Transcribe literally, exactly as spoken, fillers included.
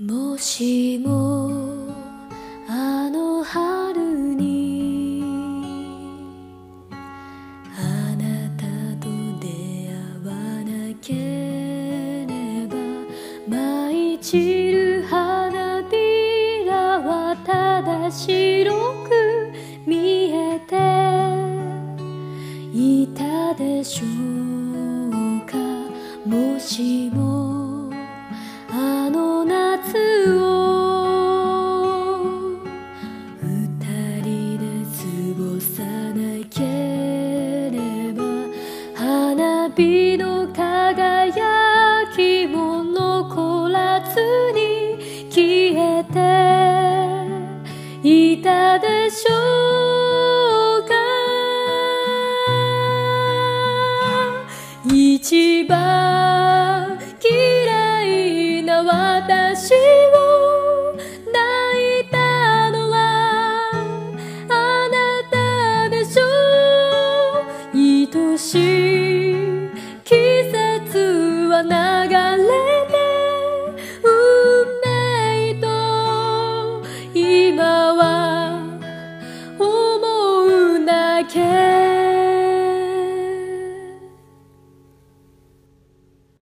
もしもあの春にあなたと出会わなければ、舞い散る花びらはただ白く見えていたでしょうか。もしもあの夏を二人で過ごさなければ、花火の輝きも残らずに消えていたでしょうか。一番嫌いな私を泣いたのはあなたでしょう。愛しい季節はない